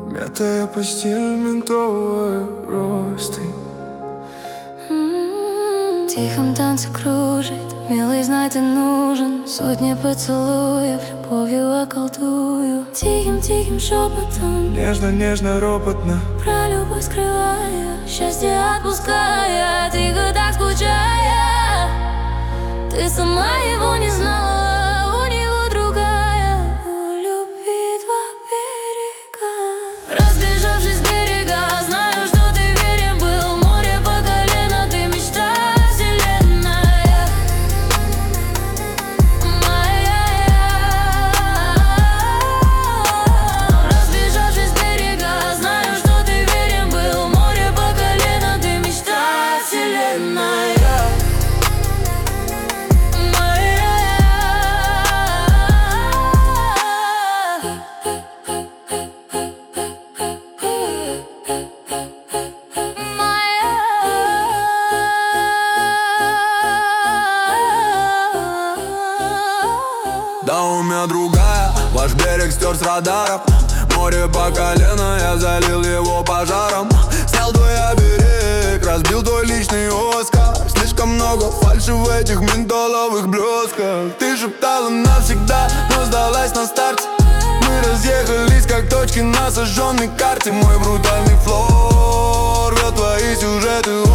Мятая постель, ментовая простынь. В тихом танце кружит, милый, знай, ты нужен. Сотни поцелуев, любовью околдую. Тихим-тихим шепотом, Нежно-нежно, ропотно, про любовь скрывая, счастье отпуская, тихо так скучая. Ты сама его не знала, у него другая. У любви два берега. Разбежавшись с берега, знаю, что ты верен был. Море по колено, ты мечта вселенная моя. Разбежавшись с берега, знаю, что ты верен был. Море по колено, ты мечта вселенная. Да, у меня другая, ваш берег стер с радаров. Море по колено, я залил его пожаром. Снял твой берег, разбил твой личный Оскар. Слишком много фальши в этих ментоловых блесках. Ты шептала навсегда, но сдалась на старте. Мы разъехались, как точки на сожженной карте. Мой брутальный флор, рвет твои сюжеты.